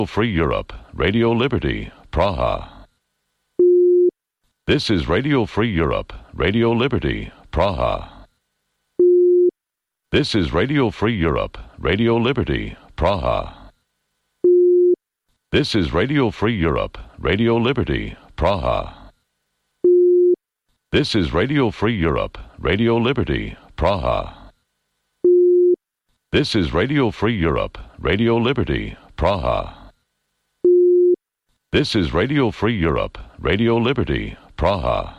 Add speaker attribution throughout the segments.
Speaker 1: Free Europe, Radio Liberty, Praha. This is Radio Free Europe, Radio Liberty, Praha. This is Radio Free Europe, Radio Liberty, Praha. This is Radio Free Europe, Radio Liberty, Praha. This is Radio Free Europe, Radio Liberty, Praha. This is Radio Free Europe, Radio Liberty, Praha. This is Radio Free Europe, Radio Liberty, Praha.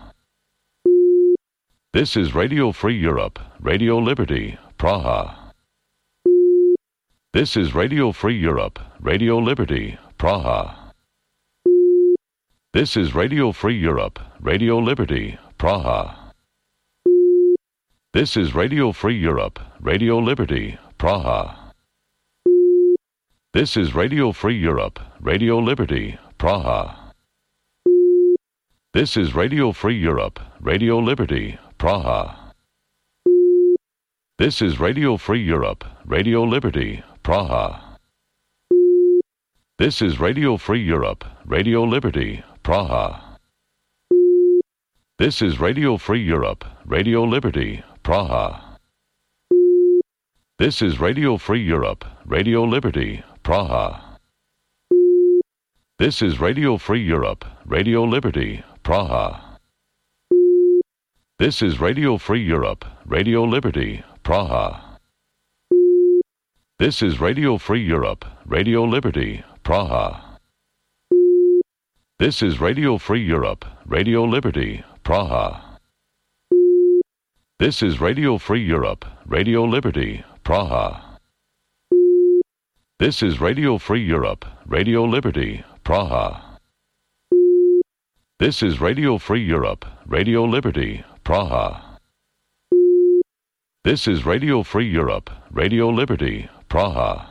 Speaker 1: This is Radio Free Europe, Radio Liberty, Praha. This is Radio Free Europe, Radio Liberty, Praha. This is Radio Free Europe, Radio Liberty, Praha. This is Radio Free Europe, Radio Liberty, Praha. This is Radio Free Europe, Radio Liberty, Praha. This is Radio Free Europe, Radio Liberty, Praha. This is Radio Free Europe, Radio Liberty, Praha. This is Radio Free Europe, Radio Liberty, Praha. This is Radio Free Europe, Radio Liberty, Praha. This is Radio Free Europe, Radio Liberty, Praha. This is Radio Free Europe, Radio Liberty, Praha. This is Radio Free Europe, Radio Liberty, Praha. This is Radio Free Europe, Radio Liberty, Praha. This is Radio Free Europe, Radio Liberty, Praha. This is Radio Free Europe, Radio Liberty, Praha. This is Radio Free Europe, Radio Liberty, Praha. This is Radio Free Europe, Radio Liberty, Praha. This is Radio Free Europe, Radio Liberty, Praha.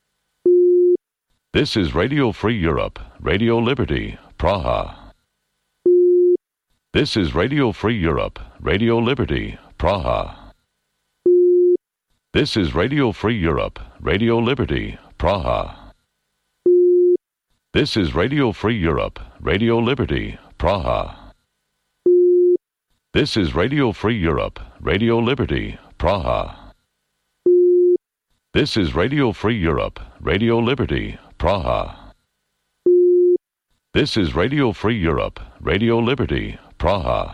Speaker 1: This is Radio Free Europe, Radio Liberty, Praha. This is Radio Free Europe, Radio Liberty, Praha. This is Radio Free Europe, Radio Liberty, Praha. This is Radio Free Europe, Radio Liberty, Praha. This is Radio Free Europe, Radio Liberty, Praha. This is Radio Free Europe, Radio Liberty, Praha. This is Radio Free Europe, Radio Liberty, Praha.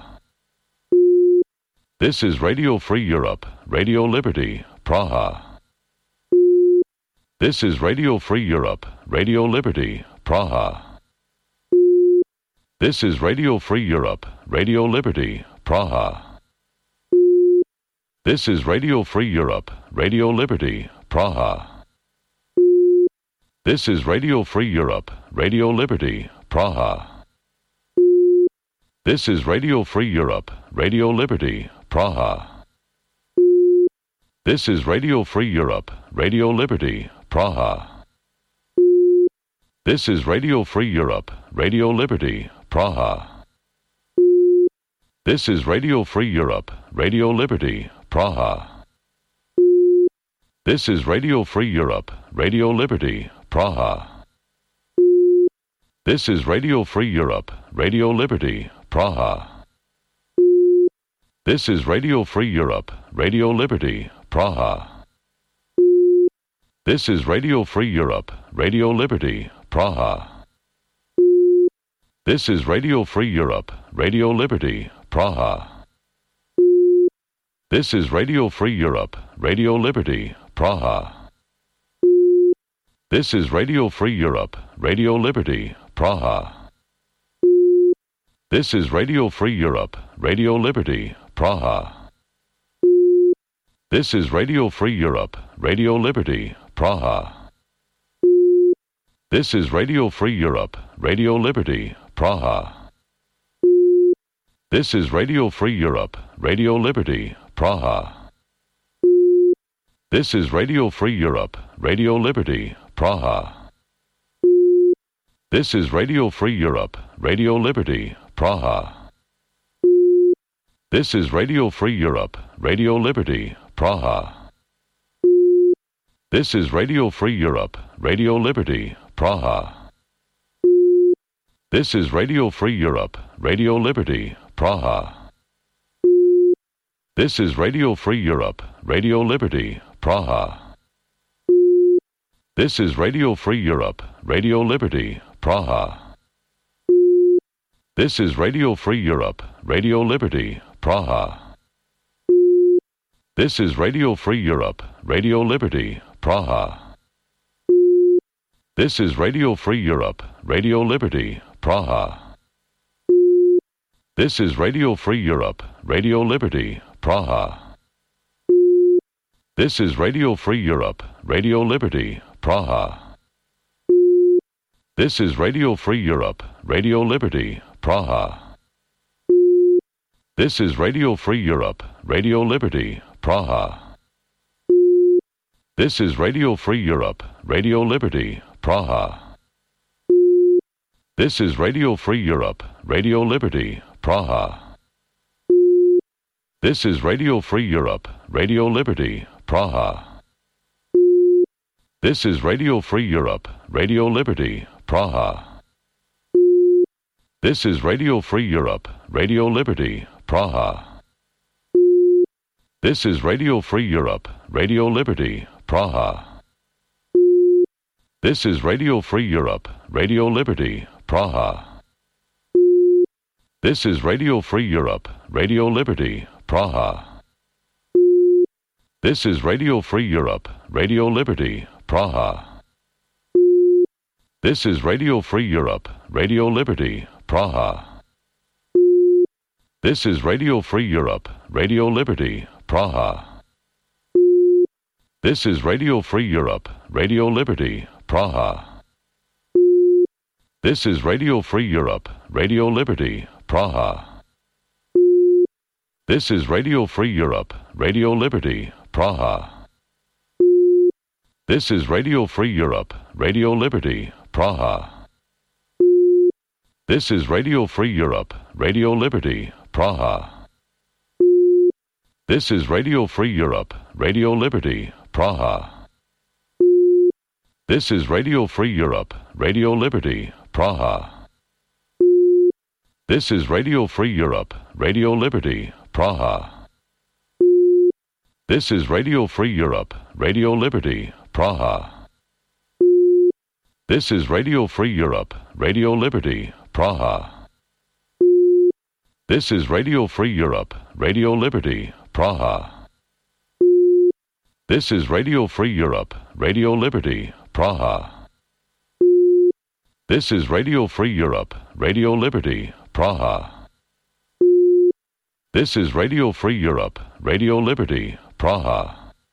Speaker 1: This is Radio Free Europe, Radio Liberty, Praha. This is Radio Free Europe, Radio Liberty, Praha. This is Radio Free Europe, Radio Liberty, Praha. This is Radio Free Europe, Radio Liberty, Praha. This is Radio Free Europe, Radio Liberty, Praha. This is Radio Free Europe, Radio Liberty, Praha. This is Radio Free Europe, Radio Liberty, Praha. This is Radio Free Europe, Radio Liberty, Praha. This is Radio Free Europe, Radio Liberty, Praha. This is Radio Free Europe, Radio Liberty, Praha. This is Radio Free Europe, Radio Liberty, Praha. This is Radio Free Europe, Radio Liberty, Praha. This is Radio Free Europe, Radio Liberty, Praha. This is Radio Free Europe, Radio Liberty, Praha. This is Radio Free Europe, Radio Liberty, Praha. This is Radio Free Europe, Radio Liberty, Praha. This is Radio Free Europe, Radio Liberty, Praha. This is Radio Free Europe, Radio Liberty, Praha. This is Radio Free Europe, Radio Liberty, Praha. This is Radio Free Europe, Radio Liberty, Praha. This is Radio Free Europe, Radio Liberty, Praha. This is Radio Free Europe, Radio Liberty, Praha. This is Radio Free Europe, Radio Liberty, Praha. This is Radio Free Europe, Radio Liberty, Praha. This is Radio Free Europe, Radio Liberty, Praha. This is Radio Free Europe, Radio Liberty, Praha. This is Radio Free Europe, Radio Liberty, Praha. This is Radio Free Europe, Radio Liberty, Praha. This is Radio Free Europe, Radio Liberty, Praha. This is Radio Free Europe, Radio Liberty, Praha. This is Radio Free Europe, Radio Liberty, Praha. This is Radio Free Europe, Radio Liberty, Praha. This is Radio Free Europe, Radio Liberty, Praha. This is Radio Free Europe, Radio Liberty, Praha. This is Radio Free Europe, Radio Liberty, Praha. This is Radio Free Europe, Radio Liberty, Praha. This is Radio Free Europe, Radio Liberty, Praha. This is Radio Free Europe, Radio Liberty, Praha. This is Radio Free Europe, Radio Liberty, Praha. This is Radio Free Europe, Radio Liberty, Praha. This is Radio Free Europe, Radio Liberty, Praha. This is Radio Free Europe, Radio Liberty, Praha. This is Radio Free Europe, Radio Liberty, Praha. This is Radio Free Europe, Radio Liberty, Praha. This is Radio Free Europe, Radio Liberty, Praha. This is Radio Free Europe, Radio Liberty, Praha. This is Radio Free Europe, Radio Liberty, Praha. This is Radio Free Europe, Radio Liberty, Praha. This is Radio Free Europe, Radio Liberty, Praha. This is Radio Free Europe, Radio Liberty, Praha. This is Radio Free Europe, Radio Liberty, Praha. This is Radio Free Europe, Radio Liberty, Praha. This is Radio Free Europe, Radio Liberty, Praha. This is Radio Free Europe, Radio Liberty, Praha. This is Radio Free Europe, Radio Liberty, Praha. This is Radio Free Europe, Radio Liberty, Praha. This is Radio Free Europe, Radio Liberty, Praha. This is Radio Free Europe, Radio Liberty, Praha. This is Radio Free Europe, Radio Liberty, Praha.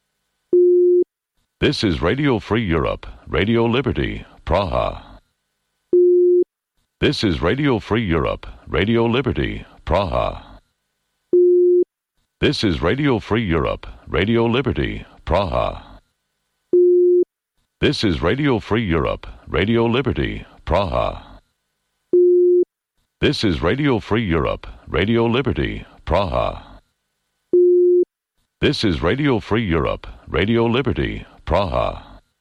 Speaker 1: This is Radio Free Europe, Radio Liberty, Praha. This is Radio Free Europe, Radio Liberty, Praha. This is Radio Free Europe, Radio Liberty, Praha. This is Radio Free Europe, Radio Liberty, Praha. This is Radio Free Europe, Radio Liberty, Praha. This is Radio Free Europe, Radio Liberty, Praha.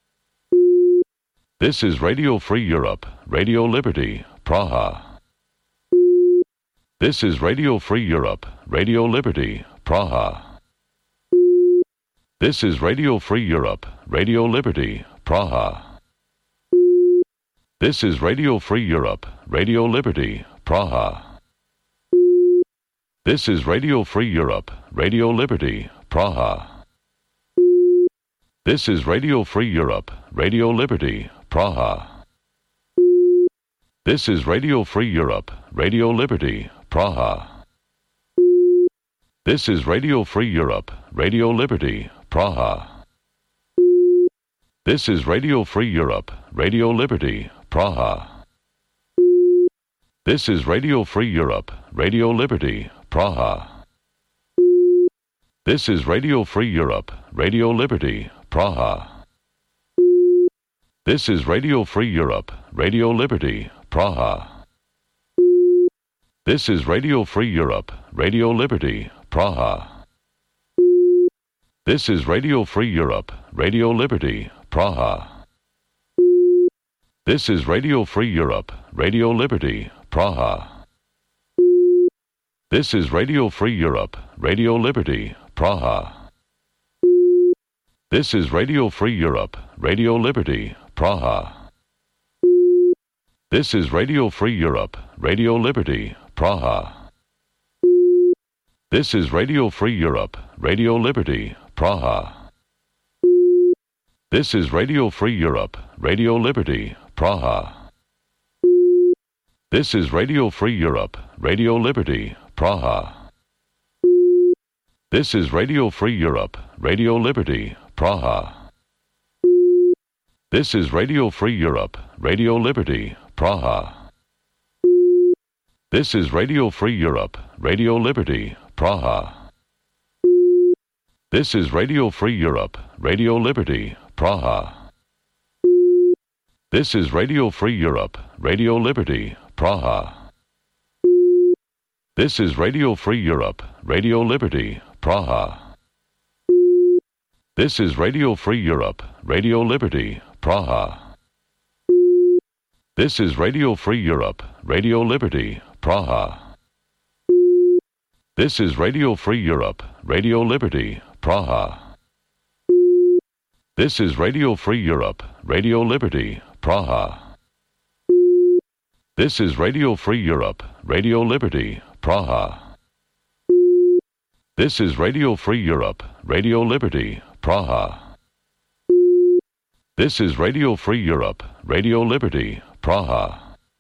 Speaker 1: This is Radio Free Europe, Radio Liberty, Praha. This is Radio Free Europe, Radio Liberty, Praha. This is Radio Free Europe, Radio Liberty, Praha. This is Radio Free Europe, Radio Liberty, Praha. This is Radio Free Europe, Radio Liberty, Praha. This is Radio Free Europe, Radio Liberty, Praha. This is Radio Free Europe, Radio Liberty, Praha. This is Radio Free Europe, Radio Liberty, Praha. This is Radio Free Europe, Radio Liberty, Praha. This is Radio Free Europe, Radio Liberty, Praha. This is Radio Free Europe, Radio Liberty, Praha. This is Radio Free Europe, Radio Liberty, Praha. This is Radio Free Europe, Radio Liberty, Praha. This is Radio Free Europe, Radio Liberty, Praha. This is Radio Free Europe, Radio Liberty, Praha. This is Radio Free Europe, Radio Liberty, Praha. This is Radio Free Europe, Radio Liberty, Praha. This is Radio Free Europe, Radio Liberty, Praha. This is Radio Free Europe, Radio Liberty, Praha. This is Radio Free Europe, Radio Liberty, Praha. This is Radio Free Europe, Radio Liberty, Praha. This is Radio Free Europe, Radio Liberty, Praha. This is Radio Free Europe, Radio Liberty, Praha. This is Radio Free Europe, Radio Liberty, Praha. This is Radio Free Europe, Radio Liberty, Praha. This is Radio Free Europe, Radio Liberty, Praha. This is Radio Free Europe, Radio Liberty, Praha. This is Radio Free Europe, Radio Liberty, Praha. This is Radio Free Europe, Radio Liberty, Praha. This is Radio Free Europe, Radio Liberty, Praha. This is Radio Free Europe, Radio Liberty, Praha. This is Radio Free Europe, Radio Liberty, Praha. This is Radio Free Europe, Radio Liberty, Praha. This is Radio Free Europe, Radio Liberty, Praha.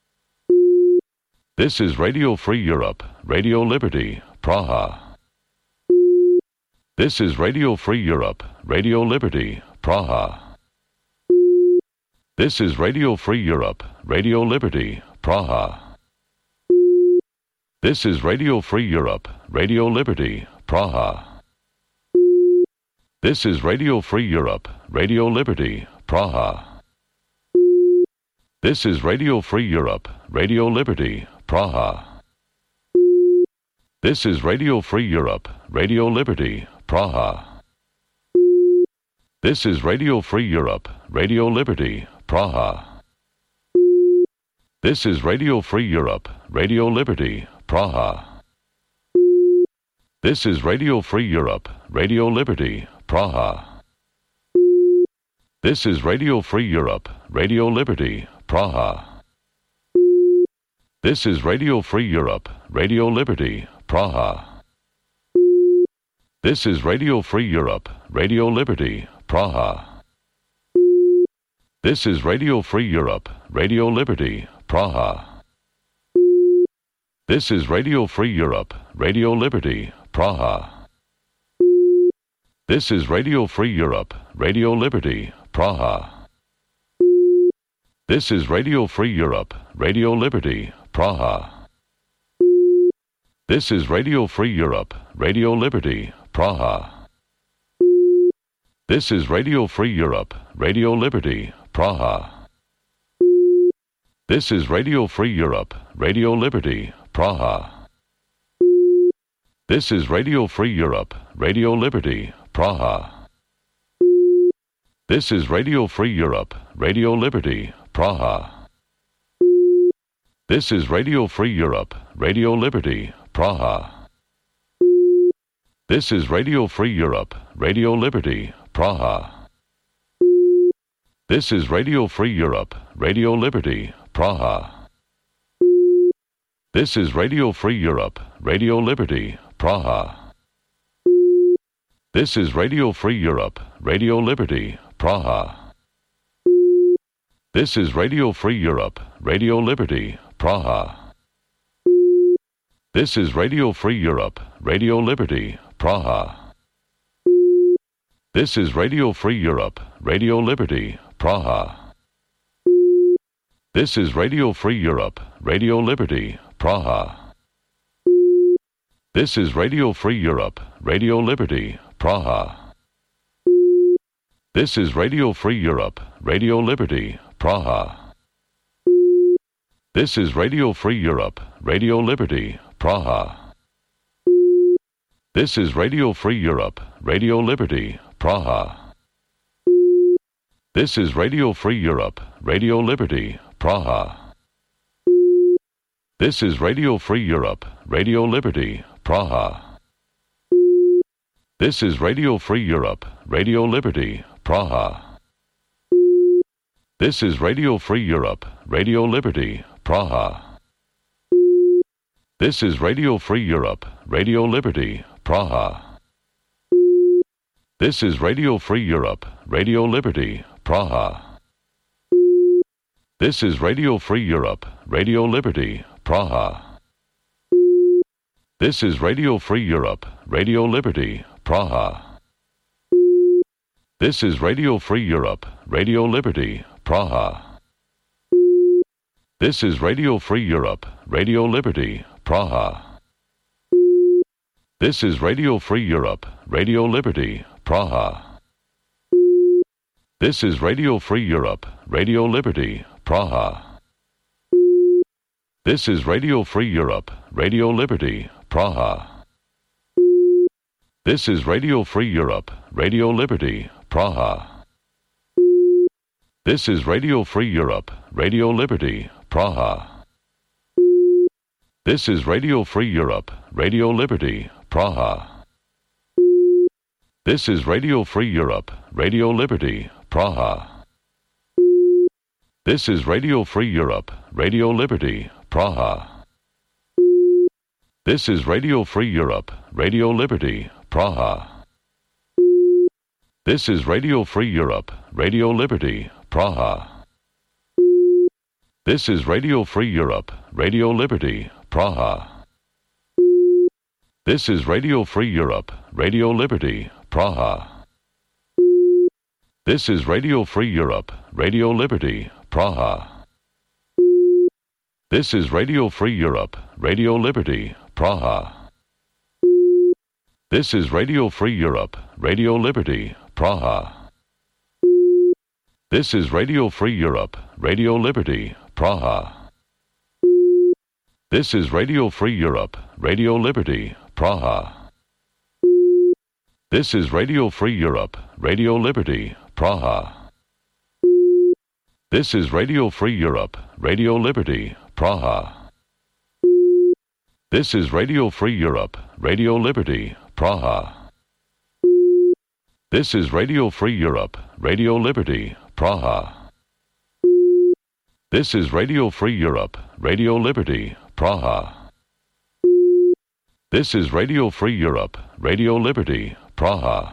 Speaker 1: This is Radio Free Europe, Radio Liberty, Praha. This is Radio Free Europe, Radio Liberty, Praha. This is Radio Free Europe, Radio Liberty, Praha. This is Radio Free Europe, Radio Liberty, Praha. This is Radio Free Europe, Radio Liberty, Praha. This is Radio Free Europe, Radio Liberty, Praha. This is Radio Free Europe, Radio Liberty, Praha. This is Radio Free Europe, Radio Liberty, Praha. This is Radio Free Europe, Radio Liberty, Praha. This is Radio Free Europe, Radio Liberty, Praha. This is Radio Free Europe, Radio Liberty, Praha. This is Radio Free Europe, Radio Liberty, Praha. This is Radio Free Europe, Radio Liberty, Praha. This is Radio Free Europe, Radio Liberty, Praha. This is Radio Free Europe, Radio Liberty, Praha. This is Radio Free Europe, Radio Liberty, Praha. This is Radio Free Europe, Radio Liberty, Praha. This is Radio Free Europe, Radio Liberty, Praha. This is Radio Free Europe, Radio Liberty, Praha. This is Radio Free Europe, Radio Liberty, Praha. This is Radio Free Europe, Radio Liberty, Praha. This is Radio Free Europe, Radio Liberty, Praha. This is Radio Free Europe, Radio Liberty, Praha. This is Radio Free Europe, Radio Liberty, Praha. This is Radio Free Europe, Radio Liberty, Praha. This is Radio Free Europe, Radio Liberty, Praha. This is Radio Free Europe, Radio Liberty, Praha. This is Radio Free Europe, Radio Liberty, Praha. This is Radio Free Europe, Radio Liberty, Praha. This is Radio Free Europe, Radio Liberty, Praha. This is Radio Free Europe, Radio Liberty, Praha. This is Radio Free Europe, Radio Liberty, Praha. This is Radio Free Europe, Radio Liberty, Praha. This is Radio Free Europe, Radio Liberty, Praha. This is Radio Free Europe, Radio Liberty, Praha. This is Radio Free Europe, Radio Liberty, Praha. This is Radio Free Europe, Radio Liberty, Praha. This is Radio Free Europe, Radio Liberty, Praha. This is Radio Free Europe, Radio Liberty, Praha. This is Radio Free Europe, Radio Liberty, Praha. This is Radio Free Europe, Radio Liberty, Praha. This is Radio Free Europe, Radio Liberty, Praha. This is Radio Free Europe, Radio Liberty, Praha. This is Radio Free Europe, Radio Liberty, Praha. This is Radio Free Europe, Radio Liberty, Praha. This is Radio Free Europe, Radio Liberty, Praha. This is Radio Free Europe, Radio Liberty, Praha. This is Radio Free Europe, Radio Liberty, Praha. This is Radio Free Europe, Radio Liberty, Praha. This is Radio Free Europe, Radio Liberty, Praha. This is Radio Free Europe, Radio Liberty, Praha. This is Radio Free Europe, Radio Liberty, Praha. This is Radio Free Europe, Radio Liberty, Praha. This is Radio Free Europe, Radio Liberty, Praha. This is Radio Free Europe, Radio Liberty, Praha. This is Radio Free Europe, Radio Liberty, Praha. This is Radio Free Europe, Radio Liberty, Praha. This is Radio Free Europe, Radio Liberty, Praha. This is Radio Free Europe, Radio Liberty, Praha. This is Radio Free Europe, Radio Liberty, Praha. This is Radio Free Europe, Radio Liberty, Praha. This is Radio Free Europe, Radio Liberty, Praha. This is Radio Free Europe, Radio Liberty, Praha. This is Radio Free Europe, Radio Liberty, Praha. This is Radio Free Europe, Radio Liberty, Praha. This is Radio Free Europe, Radio Liberty, Praha. This is Radio Free Europe, Radio Liberty, Praha. This is Radio Free Europe, Radio Liberty, Praha.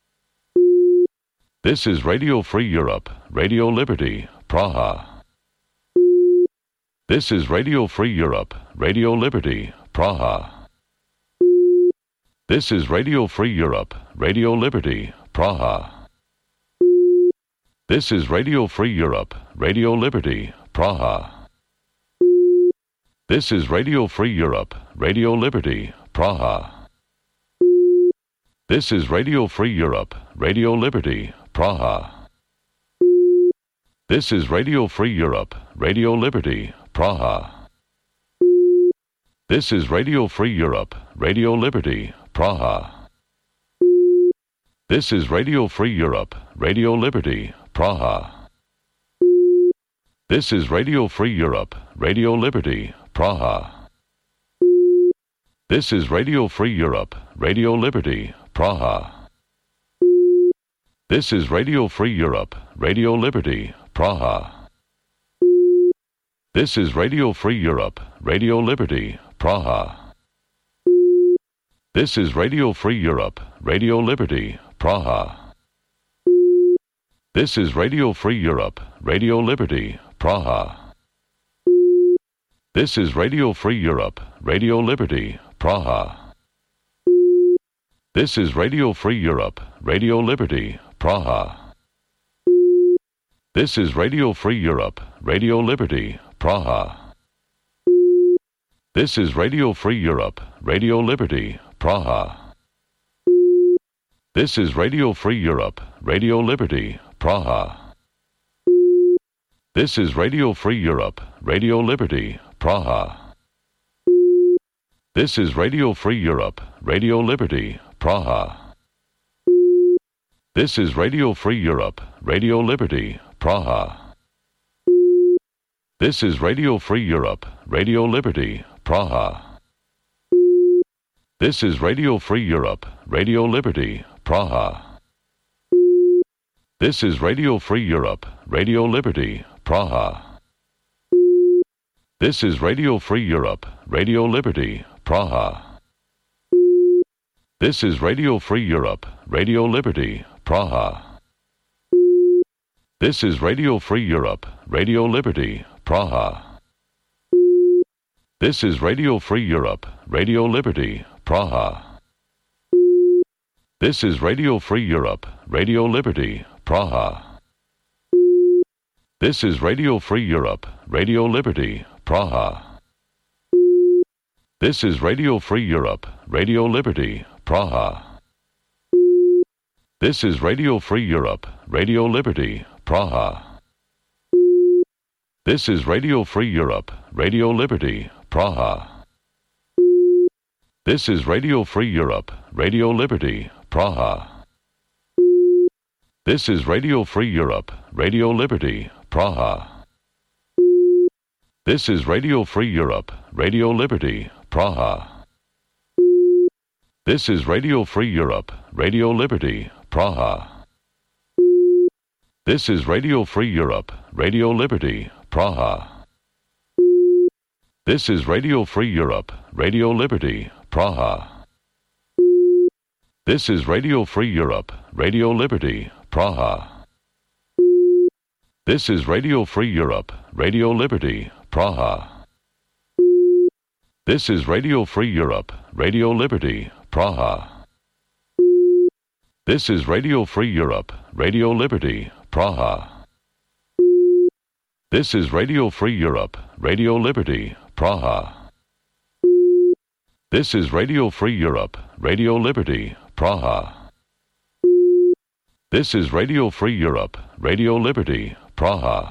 Speaker 1: This is Radio Free Europe, Radio Liberty, Praha. This is Radio Free Europe, Radio Liberty, Praha. This is Radio Free Europe, Radio Liberty, Praha. This is Radio Free Europe, Radio Liberty, Praha. This is Radio Free Europe, Radio Liberty, Praha. This is Radio Free Europe, Radio Liberty, Praha. This is Radio Free Europe, Radio Liberty, Praha. This is Radio Free Europe, Radio Liberty, Praha. This is Radio Free Europe, Radio Liberty, Praha. This is Radio Free Europe, Radio Liberty, Praha. This is Radio Free Europe, Radio Liberty, Praha. This is Radio Free Europe, Radio Liberty, Praha. This is Radio Free Europe, Radio Liberty, Praha. This is Radio Free Europe, Radio Liberty, Praha. This is Radio Free Europe, Radio Liberty, Praha. This is Radio Free Europe, Radio Liberty, Praha. This is Radio Free Europe, Radio Liberty, Praha. This is Radio Free Europe, Radio Liberty, Praha. This is Radio Free Europe, Radio Liberty, Praha. This is Radio Free Europe, Radio Liberty, Praha. This is Radio Free Europe, Radio Liberty, Praha. This is Radio Free Europe, Radio Liberty, Praha. This is Radio Free Europe, Radio Liberty, Praha. This is Radio Free Europe, Radio Liberty, Praha. This is Radio Free Europe, Radio Liberty, Praha. This is Radio Free Europe, Radio Liberty, Praha. This is Radio Free Europe, Radio Liberty, Praha. This is Radio Free Europe, Radio Liberty, Praha. This is Radio Free Europe, Radio Liberty, Praha. This is Radio Free Europe, Radio Liberty, Praha. This is Radio Free Europe, Radio Liberty, Praha. This is Radio Free Europe, Radio Liberty, Praha. This is Radio Free Europe, Radio Liberty, Praha. This is Radio Free Europe, Radio Liberty, Praha. This is Radio Free Europe, Radio Liberty, Praha. This is Radio Free Europe, Radio Liberty, Praha. This is Radio Free Europe, Radio Liberty, Praha. This is Radio Free Europe, Radio Liberty, Praha. This is Radio Free Europe, Radio Liberty, Praha. This is Radio Free Europe, Radio Liberty, Praha. This is Radio Free Europe, Radio Liberty, Praha. This is Radio Free Europe, Radio Liberty, Praha. This is Radio Free Europe, Radio Liberty, Praha. This is Radio Free Europe, Radio Liberty, Praha. This is Radio Free Europe, Radio Liberty, Praha. This is Radio Free Europe, Radio Liberty, Praha. This is Radio Free Europe, Radio Liberty, Praha. This is Radio Free Europe, Radio Liberty, Praha.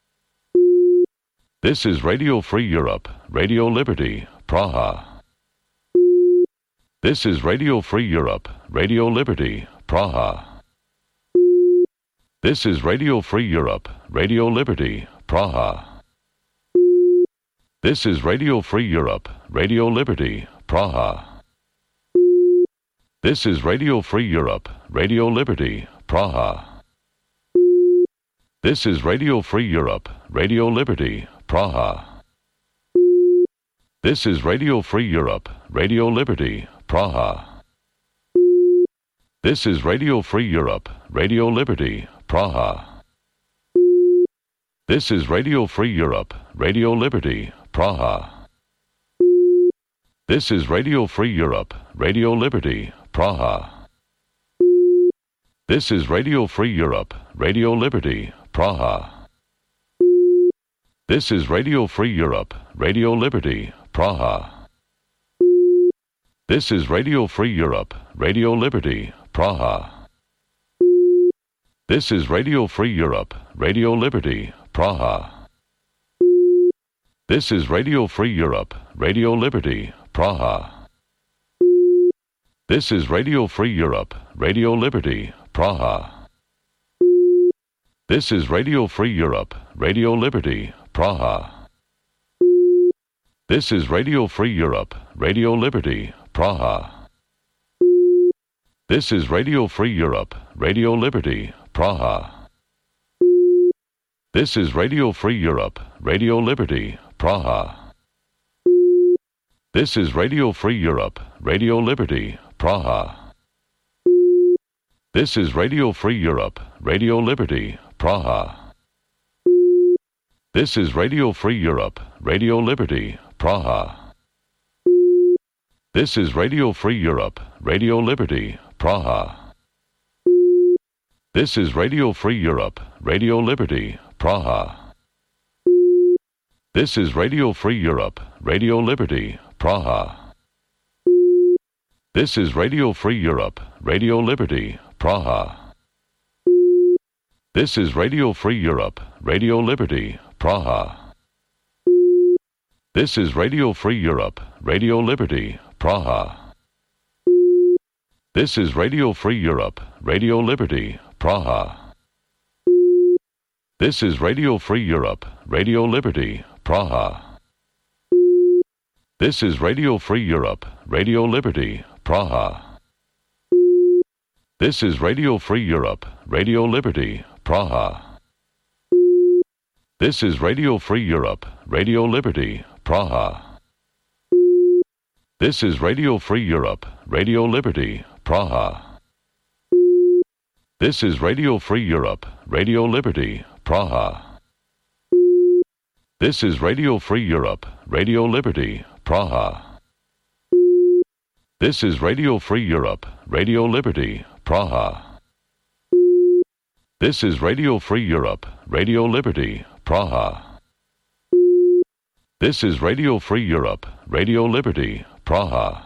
Speaker 1: This is Radio Free Europe, Radio Liberty, Praha. This is Radio Free Europe, Radio Liberty, Praha. This is Radio Free Europe, Radio Liberty, Praha. This is Radio Free Europe, Radio Liberty, Praha. This is Radio Free Europe, Radio Liberty, Praha. This is Radio Free Europe, Radio Liberty, Praha. This is Radio Free Europe, Radio Liberty, Praha. This is Radio Free Europe, Radio Liberty, Praha. This is Radio Free Europe, Radio Liberty, Praha. This is Radio Free Europe, Radio Liberty, Praha. This is Radio Free Europe, Radio Liberty, Praha. This is Radio Free Europe, Radio Liberty, Praha. This is Radio Free Europe, Radio Liberty, Praha. This is Radio Free Europe, Radio Liberty, Praha. This is Radio Free Europe, Radio Liberty, Praha. This is Radio Free Europe, Radio Liberty, Praha. This is Radio Free Europe, Radio Liberty, Praha. This is Radio Free Europe, Radio Liberty, Praha. This is Radio Free Europe, Radio Liberty, Praha. This is Radio Free Europe, Radio Liberty, Praha. This is Radio Free Europe, Radio Liberty, Praha. This is Radio Free Europe, Radio Liberty, Praha. This is Radio Free Europe, Radio Liberty, Praha. This is Radio Free Europe, Radio Liberty, Praha. This is Radio Free Europe, Radio Liberty, Praha. This is Radio Free Europe, Radio Liberty, Praha. This is Radio Free Europe, Radio Liberty, Praha. This is Radio Free Europe, Radio Liberty, Praha. This is Radio Free Europe, Radio Liberty, Praha. This is Radio Free Europe, Radio Liberty, Praha. This is Radio Free Europe, Radio Liberty, Praha. This is Radio Free Europe, Radio Liberty, Praha. This is Radio Free Europe, Radio Liberty, Praha. This is Radio Free Europe, Radio Liberty, Praha. This is Radio Free Europe, Radio Liberty, Praha. This is Radio Free Europe, Radio Liberty, Praha. This is Radio Free Europe, Radio Liberty, Praha. This is Radio Free Europe, Radio Liberty, Praha. This is Radio Free Europe, Radio Liberty, Praha. This is Radio Free Europe, Radio Liberty, Praha.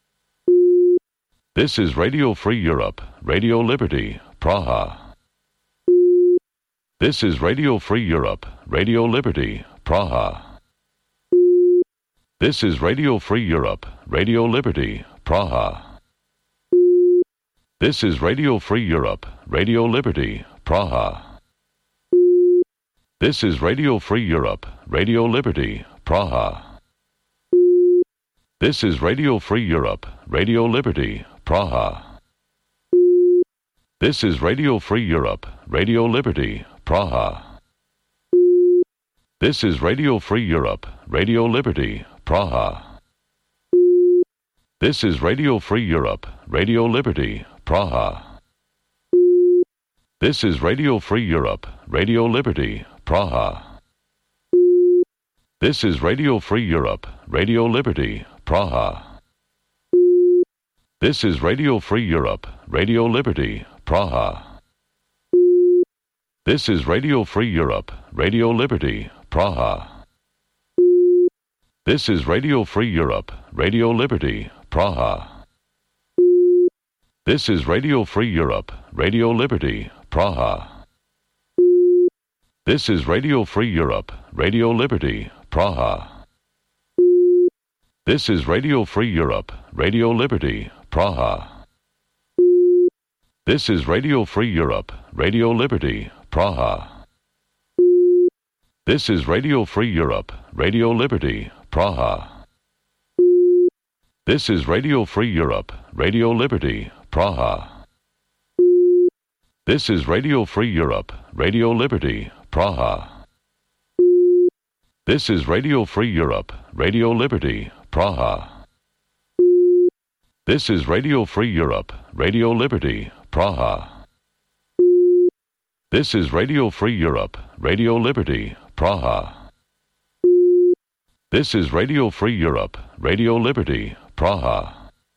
Speaker 1: This is Radio Free Europe, Radio Liberty, Praha. This is Radio Free Europe, Radio Liberty, Praha. This is Radio Free Europe, Radio Liberty, Praha. This is Radio Free Europe, Radio Liberty, Praha. This is Radio Free Europe, Radio Liberty, Praha. This is Radio Free Europe, Radio Liberty, Praha. This is Radio Free Europe, Radio Liberty, Praha. This is Radio Free Europe, Radio Liberty, Praha. This is Radio Free Europe, Radio Liberty, Praha. This is Radio Free Europe, Radio Liberty, Praha. This is Radio Free Europe, Radio Liberty, Praha. This is Radio Free Europe, Radio Liberty, Praha. This is Radio Free Europe, Radio Liberty, Praha. This is Radio Free Europe, Radio Liberty, Praha. This is Radio Free Europe, Radio Liberty, Praha. This is Radio Free Europe, Radio Liberty, Praha. This is Radio Free Europe, Radio Liberty, Praha. This is Radio Free Europe, Radio Liberty, Praha. This is Radio Free Europe, Radio Liberty, Praha. This is Radio Free Europe, Radio Liberty, Praha. This is Radio Free Europe, Radio Liberty, Praha. This is Radio Free Europe, Radio Liberty, Praha. This is Radio Free Europe, Radio Liberty, Praha. This is Radio Free Europe, Radio Liberty, Praha. This is Radio Free Europe, Radio Liberty, Praha.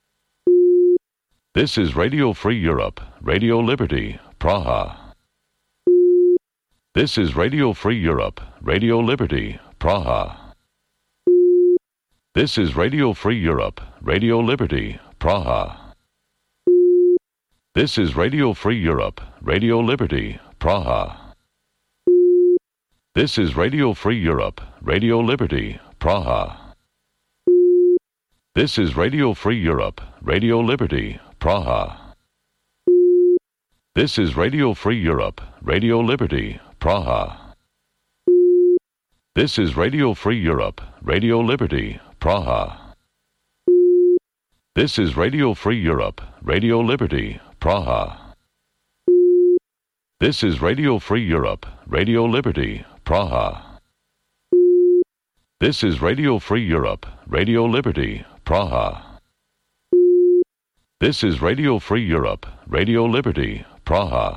Speaker 1: This is Radio Free Europe, Radio Liberty, Praha. This is Radio Free Europe, Radio Liberty, Praha. This is Radio Free Europe, Radio Liberty, Praha. This is Radio Free Europe, Radio Liberty, Praha. This is Radio Free Europe, Radio Liberty, Praha. This is Radio Free Europe, Radio Liberty, Praha. This is Radio Free Europe, Radio Liberty, Praha. This is Radio Free Europe, Radio Liberty, Praha. This is Radio Free Europe, Radio Liberty, Praha. This is Radio Free Europe, Radio Liberty, Praha. This is Radio Free Europe, Radio Liberty, Praha. This is Radio Free Europe, Radio Liberty, Praha.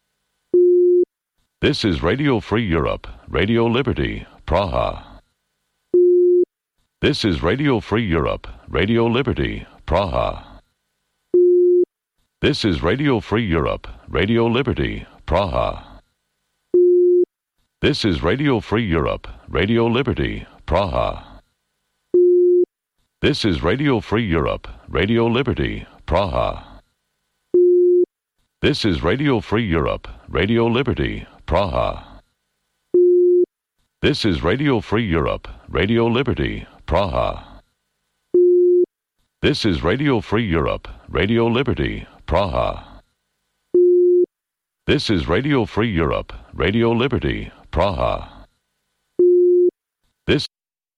Speaker 1: This is Radio Free Europe, Radio Liberty, Praha. This is Radio Free Europe, Radio Liberty, Praha. This is Radio Free Europe, Radio Liberty, Praha. This is Radio Free Europe, Radio Liberty, Praha. This is Radio Free Europe, Radio Liberty, Praha. This is Radio Free Europe, Radio Liberty, Praha. This is Radio Free Europe, Radio Liberty, Praha. This is Radio Free Europe, Radio Liberty, Praha. This is Radio Free Europe, Radio Liberty, Praha. This